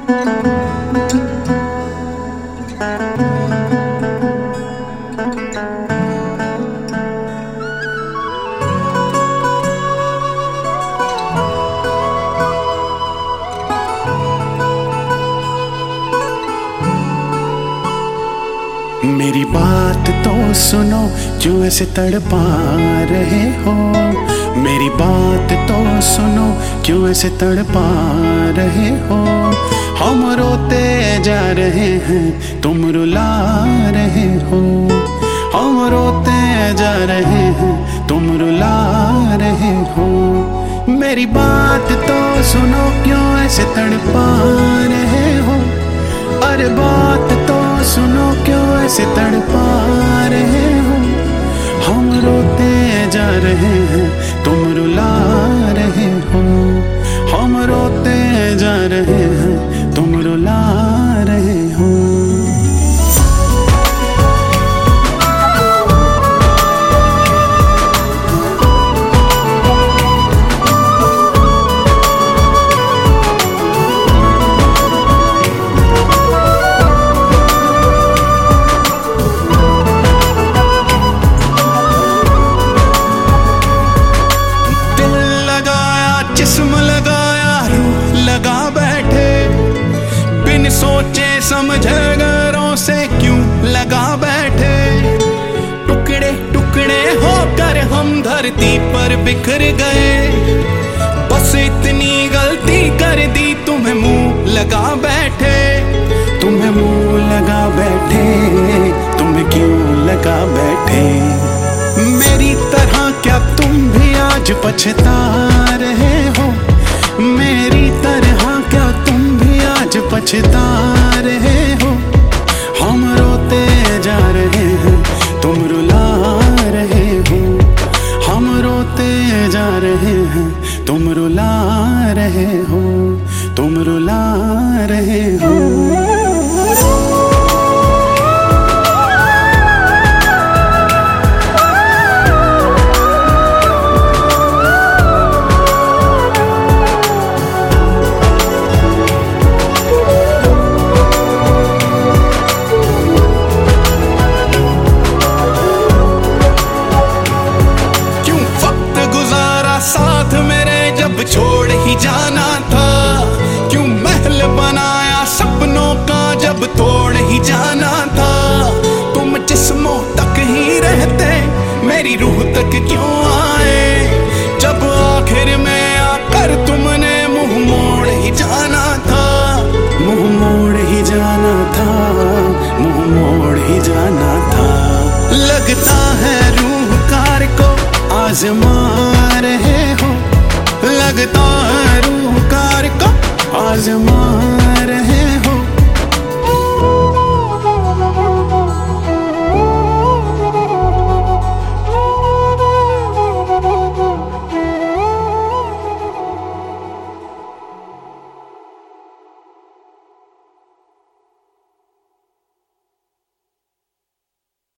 मेरी बात तो सुनो, क्यों ऐसे तड़पा रहे हो। मेरी बात तो सुनो, क्यों ऐसे तड़पा रहे हो। हम रोते जा रहे हैं, तुम रुला रहे हो। हम रोते जा रहे हैं, तुम रुला रहे हो। मेरी बात तो सुनो, क्यों ऐसे तड़पा रहे हो। अरे बात तो सुनो, क्यों ऐसे तड़पा रहे हो। हम रोते जा रहे हैं, तुम रुला रहे हो। हम रोते जा रहे हैं, तुम रुला रहे हो। जिस्म लगाया, रूह लगा बैठे, बिन सोचे समझे गैरों से क्यों लगा बैठे। टुकड़े टुकड़े होकर हम धरती पर बिखर गए। बस इतनी गलती कर दी, तुम्हें मुंह लगा बैठे। तुम्हें मुंह लगा बैठे, तुम्हें क्यों लगा बैठे। मेरी तरह क्या तुम भी आज पछता रहे हो। मेरी तरह क्या तुम भी आज पछता रहे हो। हम रोते जा रहे हैं, तुम रुला रहे हो। हम रोते जा रहे हैं, तुम रुला रहे हो। तुम रुला रहे हो। साथ मेरे जब छोड़ ही जाना था। क्यों महल बनाया सपनों का जब तोड़ ही जाना था। तुम जिस्मों तक ही रहते, मेरी रूह तक क्यों आए। जब आखिर में आकर तुमने मुंह मोड़ ही जाना था। मुंह मोड़ ही जाना था, मुंह मोड़ ही जाना था। लगता है रूहकार को आजमा रहे हो। लगता है रूहकार को आजमा